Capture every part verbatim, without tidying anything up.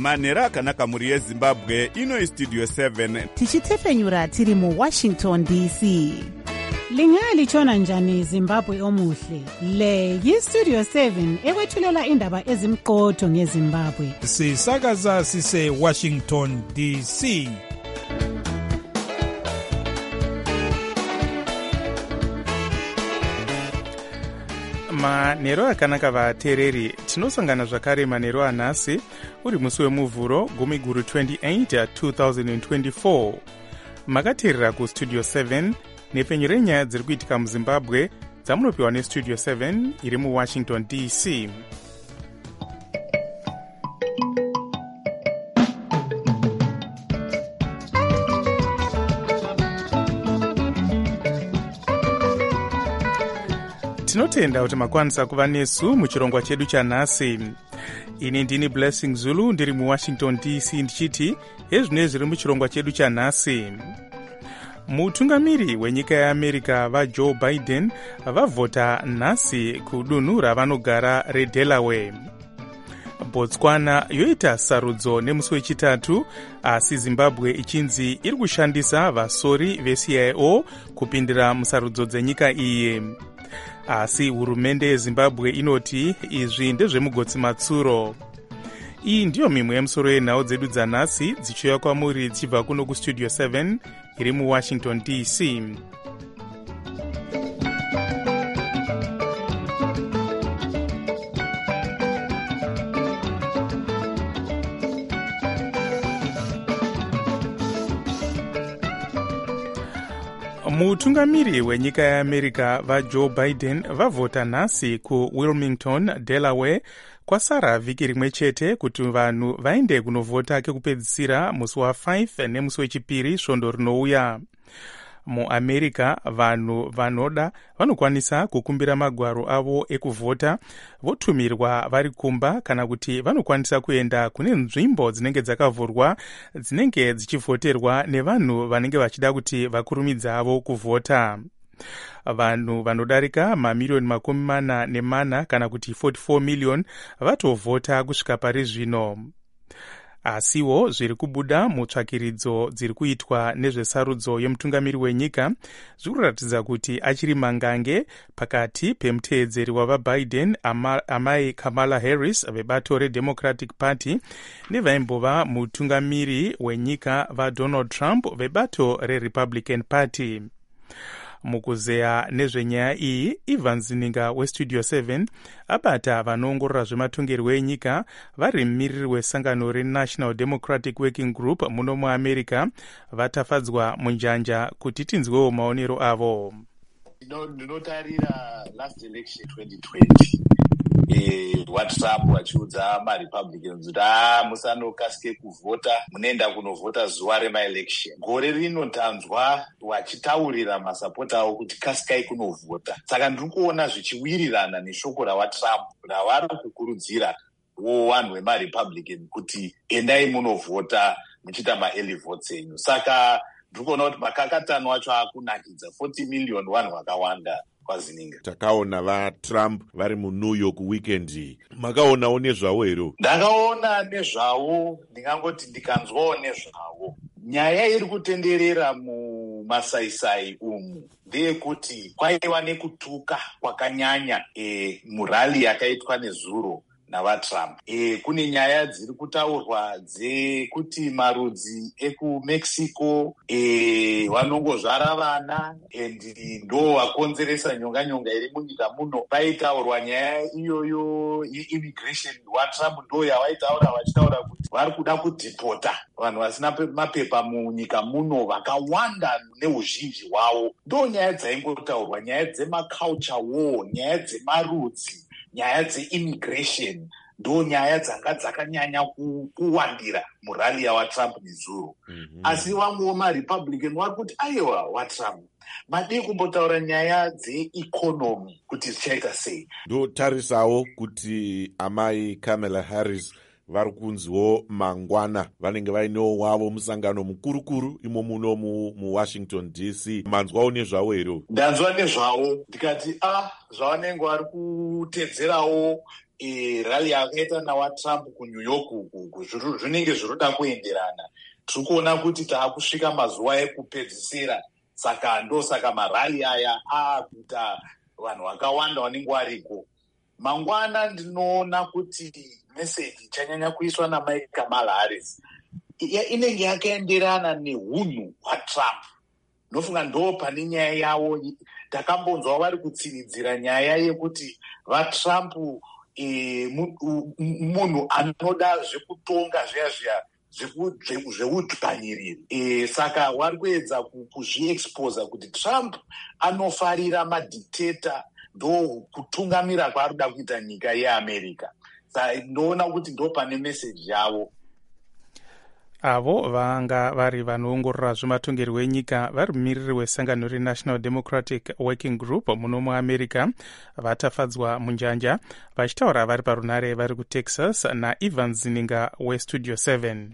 manhero akanaka mhuri yezimbabwe. Ino istudio seven tichitefenyura tiri muwashington D C. Lingalitshona njani Zimbabwe omuhle? Le yistudio seven ekwethulela indaba ezimqotho ngeZimbabwe. Sisakaza sise Washington D C. manhero akanaka vateereri, tinosangana zvakare manhero anhasi uri musi wemuvhuro gumi guru twenty-eight two thousand twenty-four. Makateerera kustudio seven nepfenyu renyaya dziri kuitika muzimbabwe dzamunopiwa nestudio seven iri muwashington D C. Tinotenda kuti makwanisa kuva nesu muchirongwa chedu chanhasi. Ini ndini Blessing Zulu ndiri muwashington D C ndichiti ezvine zviri muchirongwa chedu chanhasi. Mutungamiri wenyika yeAmerica vaJoe Biden vavhota nhasi kudunhu ravanogara reDelaware. Botswana yoita sarudzo nemusi wechitatu, asi Zimbabwe ichinzi iri kushandisa vasori veC I O kupindira musarudzo dzenyika iyi. Asi hurumende yeZimbabwe inoti izvi ndezvemugotsi matsuro. Iyi ndiyo mimwe yemusoro yenhau dzedu dzanhasi dzichiuya kwamuri dzichibva kuno kustudio seven iri muwashington D C. Mutungamiri wenyika yeAmerica vaJoe Biden vavhota nhasi kuWilmington, Delaware, kwasara vhiki rimwe chete kuti vanhu vaende kunovhota kekupedzisira musi wa5 nemusi wechipiri svondo rinouya. MuAmerica vanhu vanoda vanokwanisa kukumbira magwaro avo ekuvhota votumirwa vari kumba, kana kuti vanokwanisa kuenda kune nzvimbo dzinenge dzakavhurwa dzinenge dzichivhoterwa nevanhu vanenge vachida kuti vakurumidza avo kuvhota. Vanhu vanodarika mamiliyoni makumi mana nemana kana kuti forty-four million vatovhota kusvika pari zvino. Asiwo zviri kubuda mutsvakiridzo dziri kuitwa nezvesarudzo yemutungamiri wenyika zviri kuratidza kuti achiri mangange pakati pemuteedzeri wavaBiden ama, amai Kamala Harris vebato reDemocratic Party nevaimbova mutungamiri wenyika vaDonald Trump vebato reRepublican Party. Mukuzeya nezvenyaya iyi, Ivan Zininga westudio seven abata vanoongorora zvematongerwo enyika vari mumiriri wesangano reNational Democratic Working Group muno muAmerica vatafadzwa munjanja kuti tinzwewo maonero avo. Ndinotarira last election twenty twenty eh WhatsApp wachiudza maRepublicans kuti ah musanokasike kuvhota, munoenda kunovhota zuva remaelection. Gore rino tanzwa wachitaurira masapota avo kuti kasikai kunovhota. Saka ndiri kuona zvichiwirirana neshoko rawaTrump ravari kukurudzira wo vanhu vemaRepublican kuti endai munovhota muchiita maearly votes enyu. Saka ndiri kuona kuti makakatano wacho akunakidza forty million vanhu vakawanda. Takaona vaTrump vari muNew York weekend. Makaonawo nezvavo here? Ndakaona nezvavo, ndingangoti ndikanzwawo nezvavo. Nyaya iri kutenderera mumasaisai umu ndeyekuti kwaiva nekutuka kwakanyanya e, murali yakaitwa nezuro navaTrump. E, kune nyaya dziri kutaurwa dzekuti marudzi ekuMexico e, vanongozvara vana endi ndo vakonzeresa nyonga nyonga iri munyika muno. Paitaurwa nyaya iyoyo immigration, vaTrump ndo yavaitaura vachitaura kuti vari kuda kudhipota vanhu vasina mapepa munyika muno vakawanda neuzhinji hwavo. Ndo nyaya dzaingotaurwa, nyaya dzemaculture war, nyaya dzemarudzi, nyaya dzeimmigration ndo nyaya dzanga dzakanyanya kuwandira murali yawaTrump nezuro. Mm-hmm. Asi vamwe vemaRepublican vari kuti aiwa waTrump madii kumbotaura nyaya dzeeconomy kuti zvichaita sei. Ndotarisawo kuti amai Kamala Harris vari kunziwo mangwana vanenge vainewo wavo musangano mukurukuru imo muno muWashington D C. Manzwawo nezvavo here? Ndanzwa nezvavo ndikati ah zvavanenge vari kutedzerawo e, rally yakaita nawatrump kunew york uku zvinenge zviroda kuenderana. Tiri kuona kuti taakusvika mazuva ekupedzisira, saka ndosaka marali aya aakuita vanhu vakawanda vanenge variko. Mangwana ndinoona kuti meseji ichanyanya kuiswa naMike Kamala Harris inenge yakaenderana neunhu hwaTrump. Nofunga ndo pane nyaya yavo. Takambonzwa vari kutsiridzira nyaya yekuti vaTrump e, munhu anoda zvekutonga zviya zviya zveudzvanyiriri. E, saka vari kuedza kuzviexposa kuti Trump anofarira madictator, ndo kutungamira kwaari kuda kuita nyika yeAmerica. Saka ndoona kuti ndo pane meseji yavo. Avo vanga vari vanoongorora zvematongerwo enyika vari mumiriri wesangano reNational Democratic Working Group muno muamerica vatafadzwa munjanja, vachitaura vari parunare vari kuTexas naEvans Zininga weStudio seven.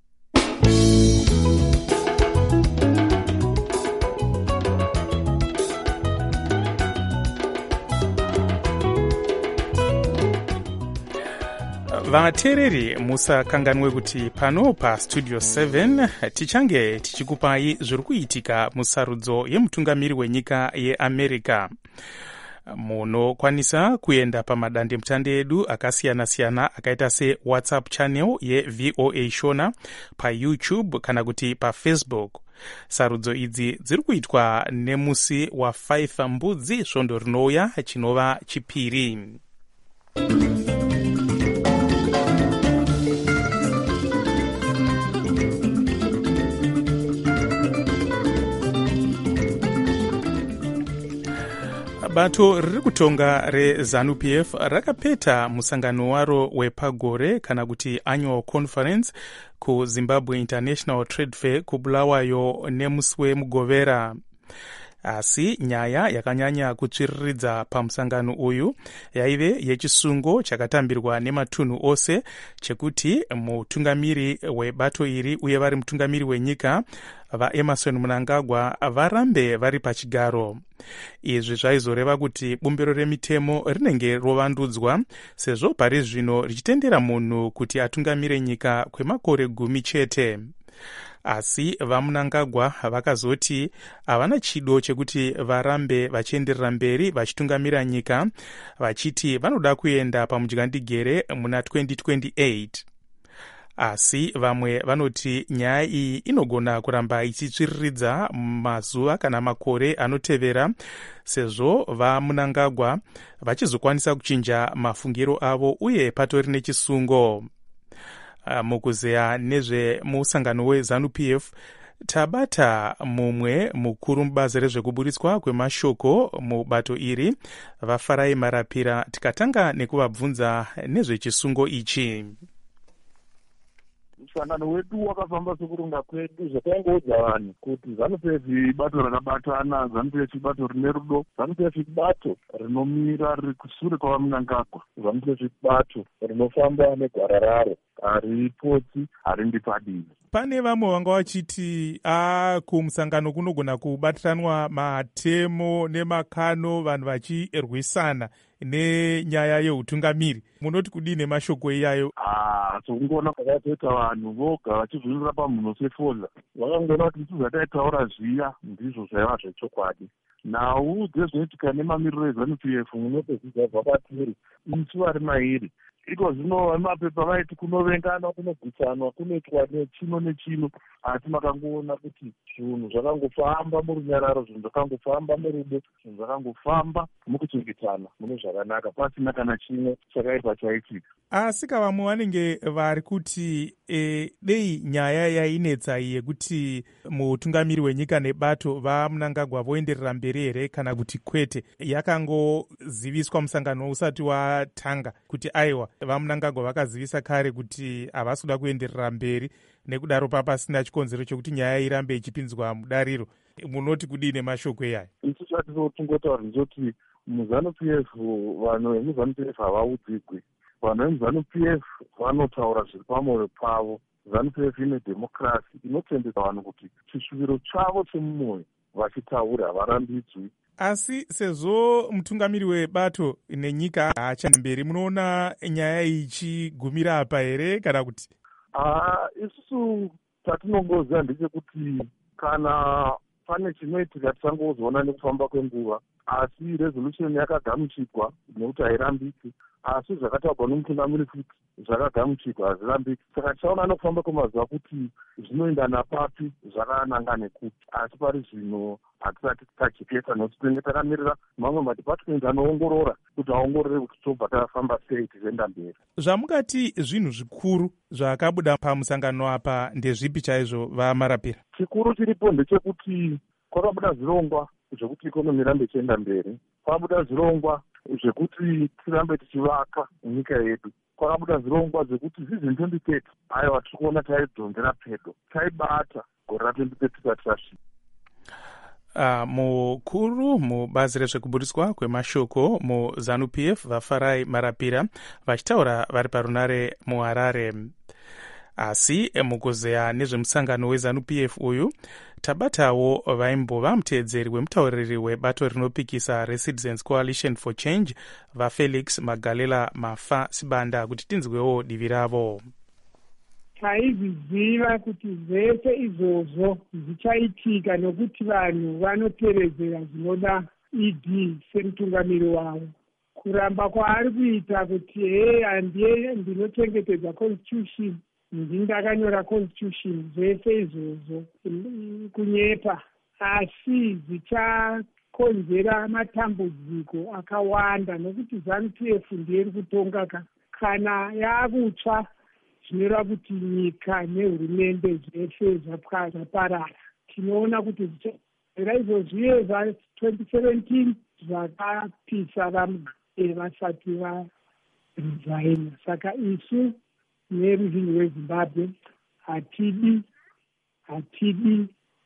vateereri musakanganwe kuti pano paStudio seven tichange tichikupai zviri kuitika musarudzo yemutungamiri wenyika yeAmerica. Munokwanisa kuenda pamadandemutande edu akasiyana-siyana akaita seWhatsApp channel yeV O A Shona, paYouTube kana kuti paFacebook. Sarudzo idzi dziri kuitwa nemusi waFaith Mbudzi svondo rinouya chinova chipiri. Bato riri kutonga reZANU-P F rakapeta musangano waro wepagore kana kuti annual conference kuZimbabwe International Trade Fair kuBulawayo nemusi weMugovera. Asi nyaya yakanyanya kutsviriridza pamusangano uyu yaive yechisungo chakatambirwa nematunhu ose chekuti mutungamiri webato iri uye vari mutungamiri wenyika vaEmerson Mnangagwa varambe vari pachigaro. Izvi zvaizoreva kuti bumbiro remitemo rinenge rovandudzwa sezvo pari zvino richitendera munhu kuti atungamire nyika kwemakore gumi chete. Asi vaMnangagwa vakazoti havana chido chekuti varambe vachienderera mberi vachitungamira nyika, vachiti vanoda kuenda pamudyandigere muna twenty twenty-eight. Asi vamwe vanoti nyaya iyi inogona kuramba ichitsviriridza mazuva kana makore anotevera sezvo vaMnangagwa vachizokwanisa kuchinja mafungiro avo uye patori nechisungo. Mukuzeya nezvemusangano weZANU-P F tabata mumwe mukuru mubazi rezvekuburitswa kwemashoko mubato iri, vaFarai Marapira, tikatanga nekuvabvunza nezvechisungo ichi. Musangano wedu wakafamba sekuronga kwedu zvakaingoudza vanhu kuti ZANU-P F ibato rakabatana, ZANU-P F ibato rine rudo, ZANU-P F ibato rinomira riri kusure kwavaMnangagwa, ZANU-P F ibato rinofamba negwara raro, haripotsi harindi padivi. Pane vamwe vanga vachiti a kumusangano kunogona kubatiranwa matemo nemakano vanhu vachirwisana nenyaya yeutungamiri. Munoti kudii nemashoko iyayo? Ah, sokungoona kwakatoita vanhu voga vachizvinira pamunhu sefoza. Vakangoona kuti tizataitaura zviya ndizvo zvaiva zvechokwadi. Nhau dzezvinoitika nemamiriro eZANU-P F munotozvidza vhapatiri isu vari mairi. Iko zvino mapepa vaiti kunovengana, kunogutsanwa, kunoitwa nechino nechino, asi makangoona kuti zvinhu zvakangofamba murunyararo, zvinhu zvakangofamba murudo, zvinhu zvakangofamba mukuchengetana mune zvakanaka, pasina kana chimwe chakaipa chaitika. Asi vamwe vanenge vari kuti e, dei nyaya yainetsa yekuti mutungamiri wenyika nebato vaMnangagwa voenderera mberi here kana kuti kwete, yakangoziviswa musangano usati watanga kuti aiwa vaMnangagwa vakazivisa kare kuti havasi kuda kuenderera mberi, nekudaro papasina chikonzero chokuti nyaya irambe ichipinzwa mudariro. Munoti kudii nemashoko iyayo? Isu chatizotungotaura ndechoti muZANU-P F vanhu vemuZANU-P F havaudzigwi. Vanhu vemuZANU-P F vanotaura zviri pamwoyo pavo. ZANU-P F ine dhemokirasi inotendedza vanhu kuti chishuviro chavo chemumwoyo vachitaura havarambidzwi. Asi sezvo mutungamiri webato nenyika haachana mberi, munoona nyaya ichigumira apa here kana kuti? Ah, isusu tatinongoziva ndechekuti kana pane chinoitika tisangozoona nekufamba kwenguva, asi resolution yakagamuchirwa nekuti hairambiki, asi zvakataurwa nomutungamiri futi zvakagamuchirwa hazvirambiki. Saka tichaona nekufamba kwemazuva kuti zvinoenda napapi, zvakananga nekuti, asi pari zvino hatisati tajekesa nokuti tinenge takamirira mamwe madhipatimenti anoongorora kuti aongorore kuti tobva tafamba sei tichienda mberi. Zvamukati zvinhu zvikuru zvakabuda pamusangano apa ndezvipi chaizvo vamarapira? Chikuru chiripo ndechekuti kwakabuda zvirongwa zvekuti ikonomi irambe ichienda mberi, kwakabuda zvirongwa zvekuti tirambe tichivaka nyika yedu, kwakabuda zvirongwa zvekuti vision twenty thirty aiwa tiri kuona taidhonzera pedo, taibata gore ra-twenty thirty tisati tasvika. Uh, mukuru mubazi rezvekuburiswa kwemashoko muzanu P F vafarai marapira vachitaura vari parunare muHarare. Asi mukuzeya nezvemusangano wezanu P F uyu tabatawo vaimbova muteedzeri wemutauriri webato rinopikisa reCitizens Coalition for Change vaFelix Magalela Mafa Sibanda kuti tinzwewo divi ravo. Taizviziva kuti zvese izvozvo zvichaitika nokuti vanhu vanoteeredzera zvinoda E D semutungamiri wavo. Kuramba kwaari kuita kuti hei handiye ndinochengetedza constitution, ndindakanyora constitution, zvese izvozvo kunyepa, asi zvichakonzera matambudziko akawanda nokuti zanu P F ndiye iri kutonga ka. Kana yaakutsva zvinoreva kuti nyika nehurumende zvese zvaparara. Tinoona kuti zvichaera izvozviye zva-twenty seventeen zvakapisa vamugare vasati varesigna. Saka isu neruzhinji rweZimbabwe hatidi hatidi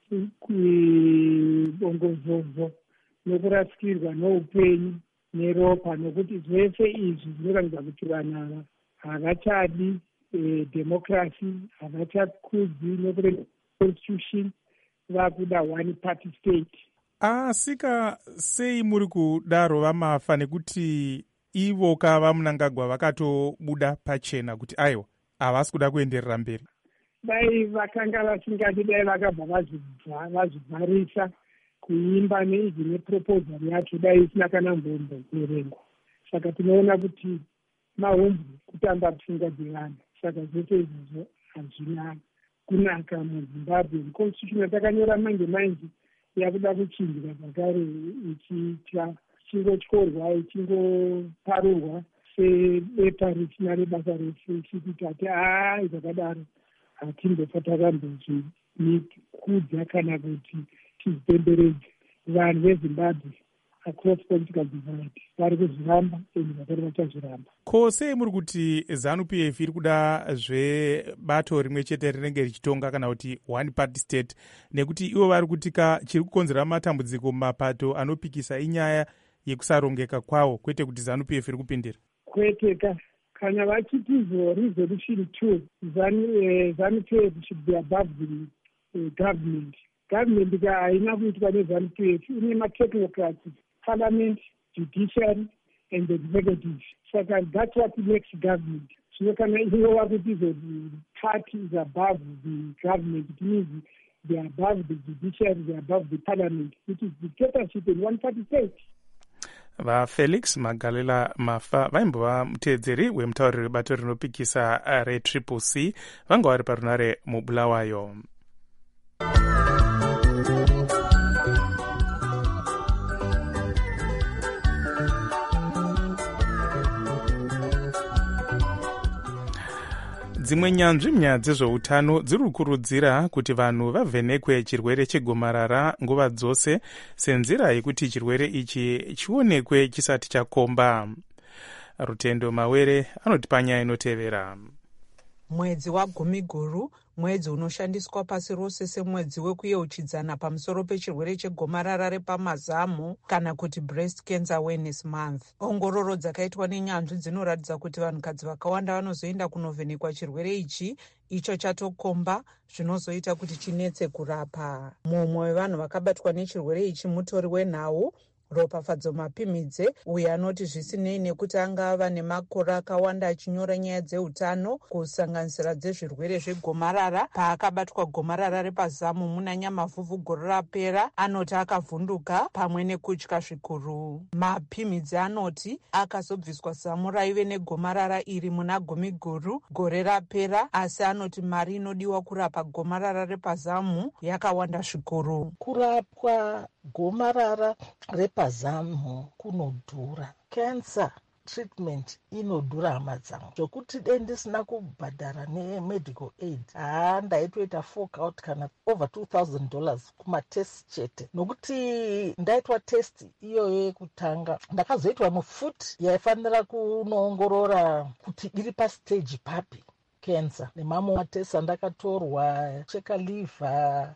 kubongozozo nokurasikirwa noupenyu neropa, nokuti zvese izvi zvinoratidza kuti vanhu ava havachadi E, democracy, havachakudzi nokurepa constitution, vakuda one party state. Asika sei muri kudaro vamafa nekuti ivo kava Mnangagwa vakatobuda pachena kuti aiwa havasi kuda kuenderera mberi? Dai vakanga vasingati, dai vakabva vazvibvarisa kuimba neizvi neproposal yacho, dai isina kana mbombo kuverengwa. Saka tinoona kuti mahombo kutamba pfungwa dzevanhu. Saka zvese izvozvo hazvina kunaka muZimbabwe. Constitution yatakanyora manje manje yakuda kuchinjwa zvakare, ichiitwa ichingotyorwa ichingoparurwa sebepa risina rebasa refu, ichiti tati aa zvakadaro hatimbofa takambozvikudza kana kuti tizipemberedze. Vanhu veZimbabwe across political divide vari kuzviramba ende vakari vachazviramba. Ko sei muri kuti zanu P F iri kuda zvebato rimwe chete rinenge richitonga kana kuti one party state, nekuti ivo vari kutika chiri kukonzera matambudziko mumapato anopikisa inyaya yekusarongeka kwawo, kwete kuti zanu P F iri kupindira? Kweteka, kana vachiti zo resolution two zanu P F should be above the uh, government. Government ka haina kuitwa nezanu P F, ine matechnocrats, parliament, judiciary and the executive. So that's what makes government. So kana iwa kuti the party is above the government, it means they are above the judiciary, they are above the parliament, which is dictatorship in one party state. vaFelix Magalela Mafa vaimbova muteedzeri wemutauriri webato rinopikisa retriple C vanga vari parunare muBulawayo. Dzimwe nyanzvi munyaya dzezveutano dziri kukurudzira kuti vanhu vavhenekwe chirwere chegomarara nguva dzose senzira yekuti chirwere ichi chionekwe chisati chakomba. Rutendo Mawere anotipa nyaya inotevera. Mwedzi wagumi guru, mwedzi unoshandiswa pasi rose semwedzi wekuyeuchidzana pamusoro pechirwere chegomarara repamazamu kana kuti breast cancer awareness month. Ongororo dzakaitwa nenyanzvi dzinoratidza kuti vanhukadzi vakawanda vanozoenda kunovhenekwa chirwere ichi, icho chatokomba, zvinozoita kuti chinetse kurapa. Mumwe wevanhu vakabatwa nechirwere ichi mutori wenhau Ropafadzo Mapimidze uyo anoti zvisinei nekuti anga ava nemakore akawanda achinyora nyaya dzeutano kusanganisira dzezvirwere zvegomarara, paakabatwa gomarara repazamu muna Nyamavhuvhu gore rapera, anoti akavhunduka pamwe nekutya zvikuru. Mapimidze anoti akazobviswa zamu raive negomarara iri muna Gumiguru gore rapera, asi anoti mari inodiwa kurapa gomarara repazamu yakawanda zvikuru. Kurapwa gomarara repazamu kunodhura. Cancer treatment inodhura hama dzangu zvokuti dai ndisina kubhadhara nemedical aid haa ndaitoita fork out kana over two thousand dollars kumatest chete, nokuti ndaitwa test iyoyo yekutanga ndakazoitwa mufuti yaifanira kunoongorora kuti iri pastage papi cancer nemamwe matesi andakatorwa cheka liver,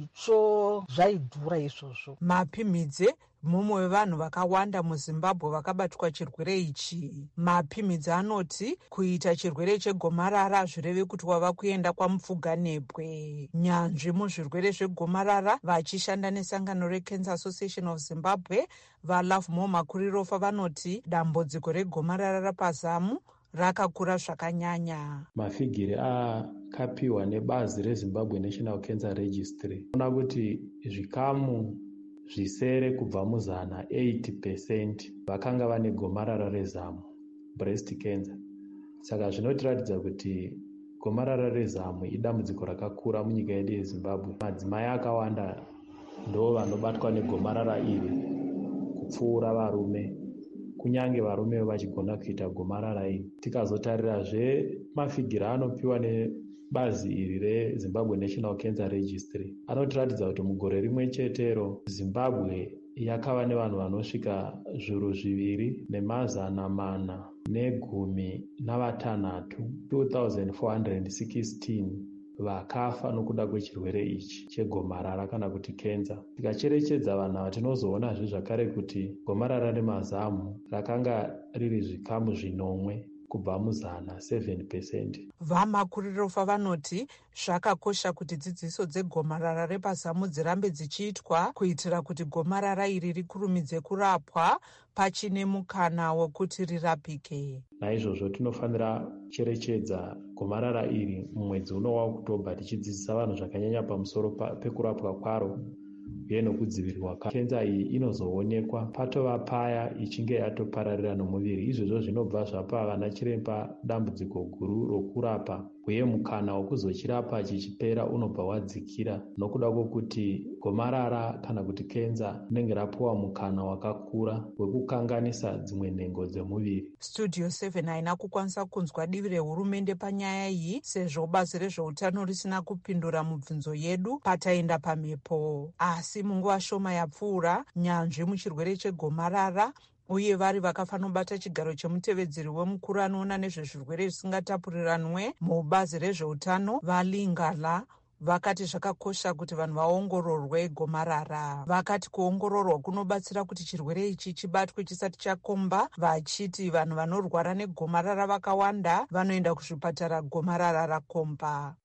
itsvo zvaidhura izvozvo. Mapimidze mumwe wevanhu vakawanda muZimbabwe vakabatwa chirwere ichi. Mapimidze anoti kuita chirwere chegomarara hazvireve kuti wava kuenda kwamupfuganebwe. Nyanzvi muzvirwere zvegomarara vachishanda nesangano reCancer Association of Zimbabwe vaLove More Makurirofa vanoti dambudziko regomarara rapazamu rakakura zvakanyanya. Mafigiri akapiwa nebazi reZimbabwe National Cancer Registry ona kuti zvikamu zvisere kubva muzana eighty percent vakanga vane gomarara rezamu, breast cancer. Saka zvinotiratidza kuti gomarara rezamu idambudziko rakakura munyika yedu yeZimbabwe. Madzimai akawanda ndo vanobatwa negomarara iri kupfuura varume, kunyange varume vachigona kuita gomarara iri. Tikazotarirazve mafigiri anopiwa nebazi iri reZimbabwe National Cancer Registry anotiratidza kuti mugore rimwe chetero Zimbabwe yakava nevanhu vanosvika zviuru zviviri nemazana mana negumi navatanhatu two thousand four hundred sixteen vakafa nokuda kwechirwere ichi chegomarara kana kuti kenza. Tikacherechedza vanhu ava tinozoonazve zvakare kuti gomarara remazamu rakanga riri zvikamu zvinomwe kubva muzana seven percent. VaMakurirofa vanoti zvakakosha kuti dzidziso dzegomarara repazamu dzirambe dzichiitwa kuitira kuti gomarara iri rikurumidze kurapwa pachine mukana wokuti rirapike. Naizvozvo tinofanira cherechedza gomarara iri mumwedzi uno waOkutobha tichidzidzisa vanhu zvakanyanya pamusoro pekurapwa kwaro uye nokudzivirirwa. Kenza iyi inozoonekwa patova paya ichinge yatopararira nomuviri. Izvozvo zvinobva zvapa vana chiremba dambudziko guru rokurapa uye mukana wokuzochirapa chichipera unobva wadzikira nokuda kwokuti gomarara kana kuti kenza rinenge rapuwa mukana wakakura wekukanganisa dzimwe nhengo dzemuviri. Studio seven haina kukwanisa kunzwa divi rehurumende panyaya iyi sezvo bazi rezveutano risina kupindura mubvunzo yedu pataenda pamhepo. Asi munguva shoma yapfuura nyanzvi muchirwere chegomarara uye vari vakafanobata chigaro chemutevedzeri wemukuru anoona nezvezvirwere zvisingatapuriranwe mubazi rezveutano vaLingala vakati zvakakosha kuti vanhu vaongororwe gomarara. Vakati kuongororwa kunobatsira kuti chirwere ichi chibatwe chisati chakomba, vachiti vanhu vanorwara negomarara vakawanda vanoenda kuzvipatara gomarara rakomba.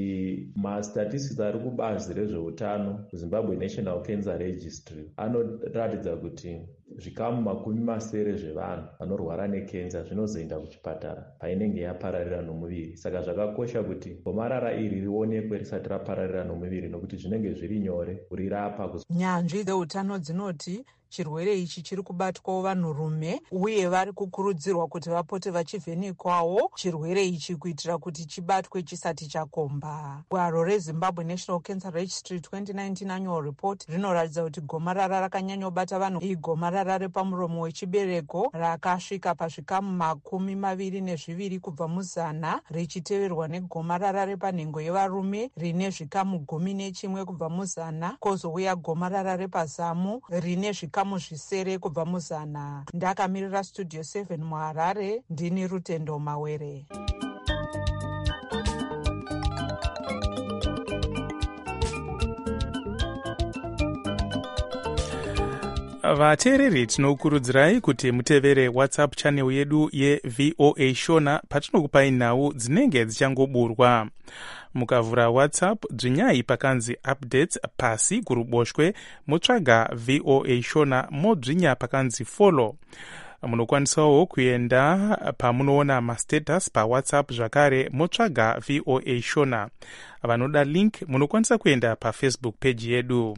Mastatistics ari kubazi rezveutano Zimbabwe National Cancer Registry anoratidza kuti zvikamu makumi masere zvevanhu vanorwara nekenza zvinozoenda kuchipatara painenge yapararira nomuviri. Saka zvakakosha kuti gomarara iri rionekwe risati rapararira nomuviri nokuti zvinenge zviri nyore kurirapa. Nyanzvi dzeutano dzinoti chirwere ichi chiri kubatwawo vanhurume uye vari kukurudzirwa kuti vapote vachivhenekwawo chirwere ichi kuitira kuti chibatwe chisati chakomba. Gwaro reZimbabwe National Cancer Registry twenty nineteen Annual Report rinoratidza kuti gomarara rakanyanyobata vanhu igomarara repamuromo wechibereko rakasvika pazvikamu makumi maviri nezviviri kubva muzana, richiteverwa negomarara repanhengo yevarume rine zvikamu gumi nechimwe kubva muzana, kozouya gomarara repazamu rine zvikamu muzvisere kubva muzana. Ndakamirira Studio seven muHarare, ndini Rutendo Mawere. vateereri tinokurudzirai kuti mutevere whatsapp channel yedu yevoa shona patinokupai nhau dzinenge dzichangoburwa. Mukavhura whatsapp dzvinyai pakanzi updates pasi kuruboshwe motsvaga voa shona modzvinya pakanzi follow. Munokwanisawo kuenda pamunoona mastatus pawhatsapp zvakare motsvaga voa shona. Vanoda link munokwanisa kuenda pafacebook page yedu.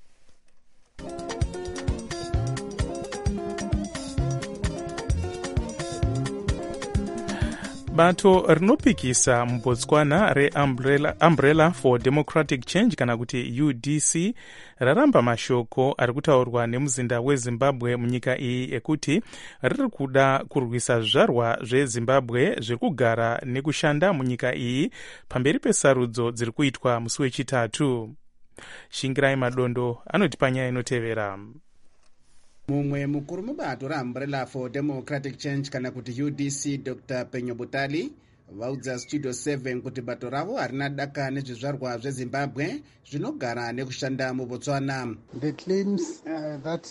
Bato rinopikisa muBotswana reUmbrella for Democratic Change kana kuti U D C raramba mashoko ari kutaurwa nemuzinda weZimbabwe munyika iyi ekuti riri kuda kurwisa zvizvarwa zveZimbabwe zviri kugara nekushanda munyika iyi pamberi pesarudzo dziri kuitwa musi wechitatu. Shingirai Madondo anotipa nyaya inotevera. Mumwe mukuru mubato raUmbrella for Democratic Change kana kuti U D C Doctor Penyo Butali vaudza Studio seven kuti bato ravo harina daka nezvizvarwa zveZimbabwe zvinogara nekushanda muBotswana. The claims uh, that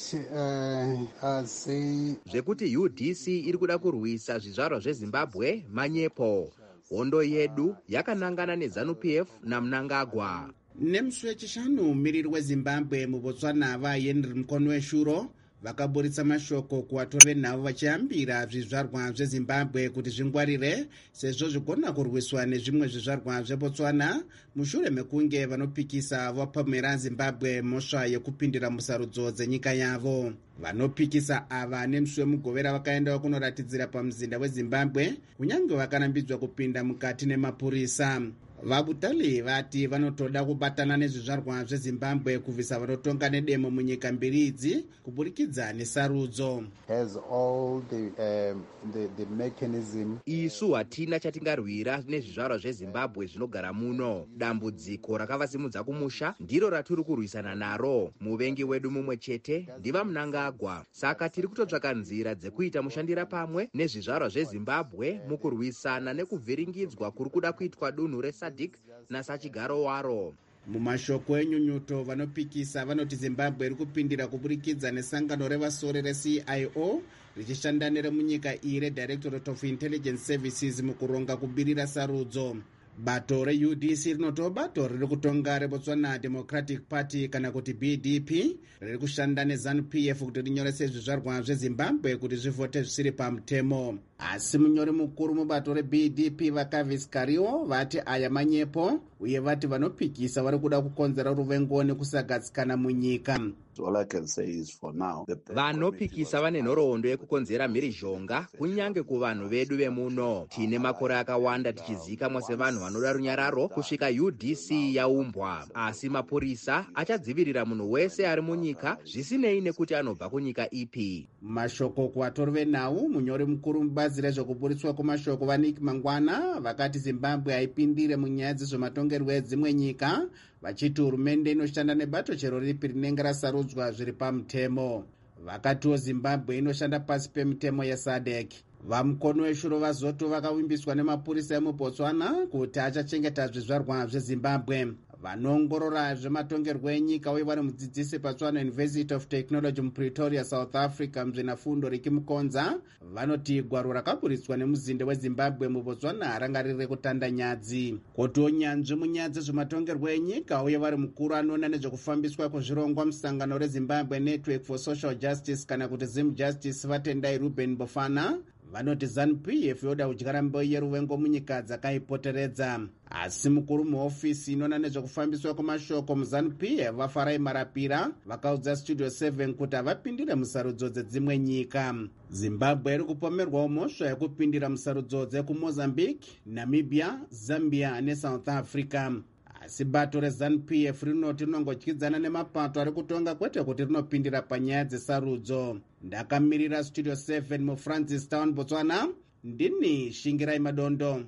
uh, are say zvekuti U D C iri kuda kurwisa zvizvarwa zveZimbabwe manyepo. Hondo yedu yakanangana neZANU-P F naMnangagwa. Nemusi wechishanu mumiriri weZimbabwe muBotswana vaHenry Mkonweshuro vakaburitsa mashoko kuvatori venhavo vachiyambira zvizvarwa zveZimbabwe kuti zvingwarire sezvo zvigona kurwiswa nezvimwe zvizvarwa zveBotswana mushure mekunge vanopikisa vapomera Zimbabwe mhosva yekupindira musarudzo dzenyika yavo. Vanopikisa ava nemusi wemugovera vakaendawo kunoratidzira pamuzinda weZimbabwe kunyange vakarambidzwa kupinda mukati nemapurisa. Vabutali vati vanotoda kubatana nezvizvarwa zveZimbabwe kubvisa vanotonga nedemo munyika mbiri idzi kuburikidza nesarudzo. Has all the, um, the, the mechanism. Isu hatina chatingarwira nezvizvarwa zveZimbabwe zvinogara muno. Dambudziko rakavasimudza kumusha ndiro ratiri kurwisana naro. Muvengi wedu mumwe chete ndiva Mnangagwa. Saka tiri kutotsvaka nzira dzekuita mushandira pamwe nezvizvarwa zveZimbabwe mukurwisana nekuvhiringidzwa kuri kuda kuitwa dunhu resa nasachigaro waro. Mumashoko enyunyuto vanopikisa vanoti Zimbabwe iri kupindira kuburikidza nesangano revasori reC I O richishanda neremunyika iyi reDirectorate of Intelligence Services mukuronga kubirira sarudzo. Bato reU D C rinoto bato riri kutonga reBotswana Democratic Party kana kuti B D P riri kushanda neZANU-P F kuti rinyorese zvizvarwa zveZimbabwe kuti zvivote zvisiri pamutemo. Asi munyori mukuru mubato reB D P vaKavis Kariwo vati aya manyepo uye vati vanopikisa vari kuda kukonzera ruvengo nekusagatsikana munyika. All I can say is for now, vanopikisa vane nhoroondo yekukonzera mhirizhonga kunyange kuvanhu vedu vemuno. Tine makore akawanda tichizikamwa sevanhu vanoda runyararo kusvika U D C yaumbwa, asi mapurisa achadzivirira munhu wese ari munyika zvisinei nekuti anobva kunyika ipi. Mashoko kuvatori venhau munyori mukuru mubazi rezvekuburitswa kwemashoko vaNick Mangwana vakati Zimbabwe haipindire munyaya dzezvematongerwo edzimwe nyika vachiti hurumende inoshanda nebato chero ripi rinenge rasarudzwa zviri pamutemo. Vakatiwo Zimbabwe inoshanda pasi pemitemo yeSADC. VaMkonweshuro vazoto vakavimbiswa nemapurisa emuBotswana kuti achachengeta zvizvarwa zveZimbabwe. Vanoongorora zvematongerwo enyika uye vari mudzidzisi paTswana University of Technology muPretoria, South Africa, muzvinafundo Riki Mukonza vanoti gwaro rakaburitswa nemuzinde weZimbabwe muBotswana ranga riri kutanda nyadzi. Kuti unyanzvi munyaya dzezvematongerwo enyika uye vari mukuru anoona nezvekufambiswa kwezvirongwa musangano reZimbabwe Network for Social Justice kana kuti Zim Justice vatendai Ruben Bofana vanoti ZANU-P F yoda kudyara mbeu yeruvengo munyika dzakaipoteredza. Asi mukuru muhofisi inoona nezvekufambiswa kwemashoko muZANU-P F vaFarai Marapira vakaudza Studio seven kuti havapindire musarudzo dzedzimwe nyika. Zimbabwe iri kupomerwawo mhosva yekupindira musarudzo dzekuMozambique, Namibia, Zambia neSouth Africa. Asi bato reZANU-P F rinoti rinongodyidzana nemapato ari kutonga kwete kuti rinopindira panyaya dzesarudzo. Ndakamirira Studio seven muFrancistown, Botswana, ndini Shingirai Madondo.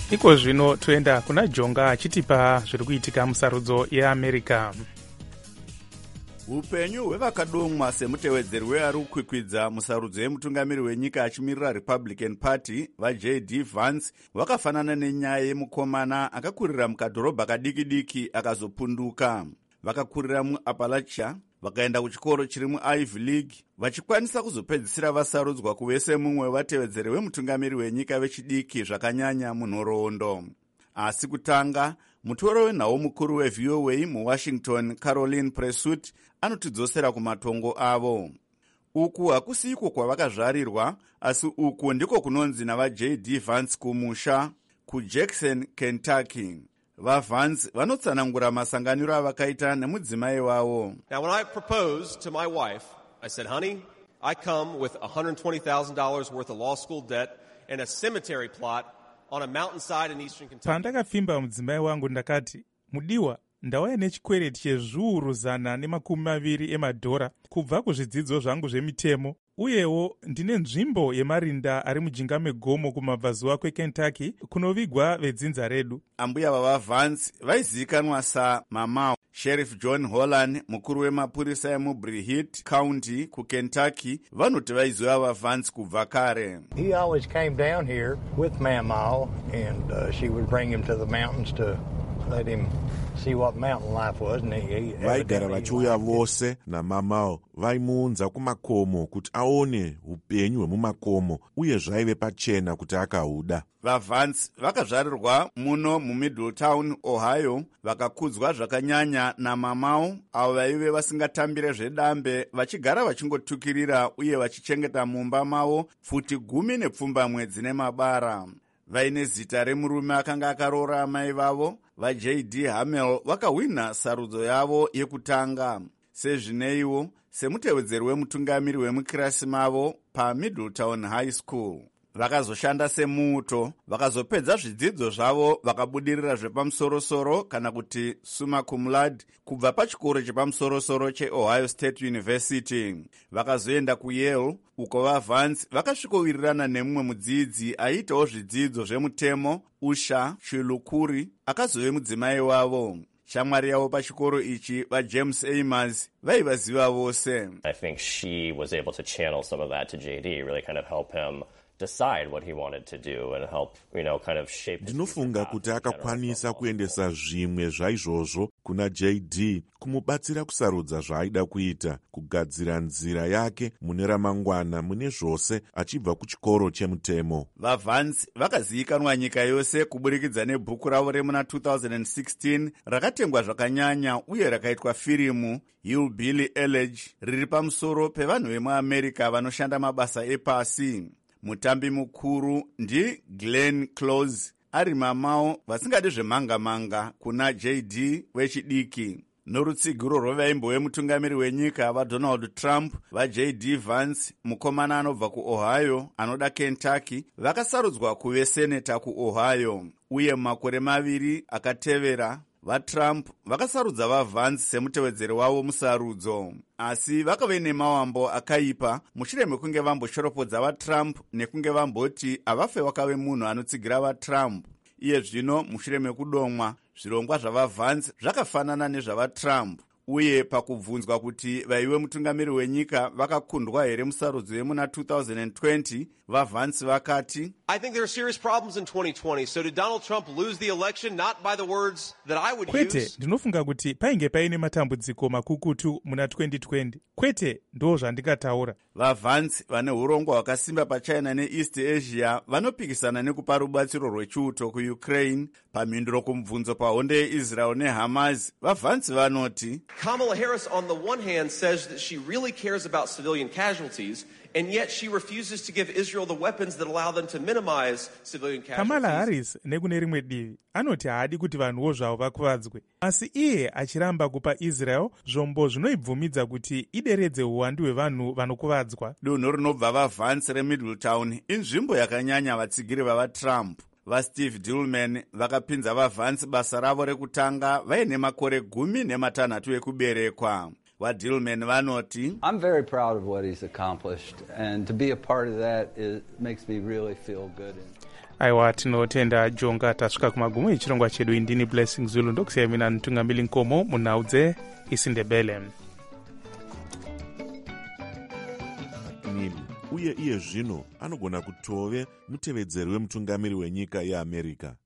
iko zvino toenda kuna Jonga achitipa zviri kuitika musarudzo yeamerica. Upenyu hwevakadomwa semutevedzeri weari kukwikwidza musarudzo yemutungamiri wenyika achimirira Republican Party vaJ D Vance vakafanana nenyaya yemukomana akakurira mukadhorobha kadiki-diki akazopunduka. Vakakurira muAppalachia, vakaenda kuchikoro chiri muIvy League, vachikwanisa kuzopedzisira vasarudzwa kuve semumwe wevatevedzeri wemutungamiri wenyika vechidiki zvakanyanya munhoroondo. Asi kutanga, mutoro wenhau mukuru weV O A muWashington Caroline Presut anotidzosera kumatongo avo. Uku hakusiko kwavakazvarirwa, asi uku ndiko kunonzi navaJ D Vance kumusha kuJackson, Kentucky. VaVance vanotsanangura masanganiro avakaita nemudzimai wavo. Now when I proposed to my wife, I said, "Honey, I come with one hundred twenty thousand dollars worth of law school debt and a cemetery plot on a mountainside in eastern Kentucky." Pandakapfimba mudzimai wangu ndakati, mudiwa, ndauya nechikwereti chezviuru zana nemakumi maviri emadhora kubva kuzvidzidzo zvangu zvemitemo, uyewo ndine nzvimbo yemarinda ari mujinga megomo kumabvazuva kweKentucky kunovigwa vedzinza redu. Ambuya vavaVance vaizivikanwa saMamau. Sheriff John Holland, mukuru wemapurisa emuBreathitt County kuKentucky, vanoti vaiziva vaVance kubva kare. He always came down here with Mamau and uh, she would bring him to the mountains to let him see what mountain life was. And he, vaigara vachiuya vose naMamau vaimuunza kumakomo kuti aone upenyu hwemumakomo uye zvaive pachena kuti akahuda. VaVance vakazvarirwa muno muMiddletown, Ohio, vakakudzwa zvakanyanya naMamau avo vaive vasingatambire zvedambe, vachigara vachingotukirira uye vachichengeta mumba mavo futi gumi nepfumbamwe dzine mabara. Vaine zita remurume akanga akaroora amai vavo, vaJ D Hamel vakahwina sarudzo yavo yekutanga. Sezvineiwo, semutevedzeri wemutungamiri wemukirasi mavo paMiddletown High School. Vakazoshanda semuuto, vakazopedza zvidzidzo zvavo vakabudirira zvepamusoro-soro kana kuti summa cum laude kubva pachikoro chepamusoro-soro cheOhio State University. Vakazoenda kuYale, uko vaVance vakasvikowirirana nemumwe mudzidzi aiitawo zvidzidzo zvemutemo, Usha Chilukuri, akazove mudzimai wavo. Shamwari yavo pachikoro ichi vaJames Amos vaivaziva vose. I think she was able to channel some of that to J D, really kind of help him decide what he wanted to do and help, you know, kind of shape. Ndinofunga kuti akakwanisa kuendesa zvimwe zvaizvozvo kuna J D, kumubatsira kusarudza zvaaida kuita, kugadzira nzira yake mune ramangwana mune zvose achibva kuchikoro chemutemo. VaVance vakazivikanwa nyika yose kuburikidza nebhuku ravo remuna two thousand sixteen rakatengwa zvakanyanya uye rakaitwa firimu Hillbilly Elegy, riri pamusoro pevanhu vemuAmerica vanoshanda mabasa epasi. Mutambi mukuru ndi Glenn Close, ari Mamau vasingadi zvemanga-manga kuna J D wechidiki. Norutsigiro rwevaimbo wemutungamiri wenyika vaDonald Trump, vaJ D Vance, mukomana anobva kuOhio anoda Kentucky, vakasarudzwa kuve seneta kuOhio. Uye makore maviri akatevera, vaTrump vakasarudza vaVance semutevedzeri wavo musarudzo. Asi vakave nemawambo akaipa mushure mekunge vamboshoropodza vaTrump nekunge vamboti havafe wakave munhu anotsigira vaTrump. Iye zvino mushure mekudomwa, zvirongwa zvavaVance zvakafanana nezvavaTrump. Uye pakubvunzwa kuti vaiwe mutungamiri wenyika vakakundwa here musarudzo yemuna two thousand twenty, vaVance vakati, I think there are serious problems in twenty twenty. So did Donald Trump lose the election not by the words that I would Kwete, use? ndinofunga kuti painge paine matambudziko makukutu muna twenty twenty. Kwete, ndo zvandikataura. VaVance vane urongwa hwakasimba paChina neEast Asia vanopikisana nekupa rubatsiro rwechiuto kuUkraine. Pamhinduro kumubvunzo pahondo yeIsrael neHamas, vaVance vanoti, Kamala Harris on the one hand says that she really cares about civilian casualties, and yet she refuses to give Israel the weapons that allow them to minimize civilian casualties. Kamala Harris nekune rimwe divi anoti haadi kuti vanhuwo zvavo vakuvadzwe, asi iye achiramba kupa Israel zvombo zvinoibvumidza kuti ideredze uwandu hwevanhu vanokuvadzwa. Dunhu rinobva vaVance reMiddletown inzvimbo yakanyanya vatsigiri vavaTrump. VaSteve Dillman vakapinza vaVance basa ravo rekutanga vaine makore gumi nematanhatu ekuberekwa. VaDillman vanoti, I'm very proud of what he's accomplished, and to be a part of that is, makes me really feel good. aiwa tinotenda jonga. Tasvika kumagumo echirongwa chedu. Indini Blessing Zulu ndokusiyai mina Ntungamiri Nkomo munhau dzeIsindebele. uye iye zvino anogona kutove mutevedzeri wemutungamiri wenyika yeamerica.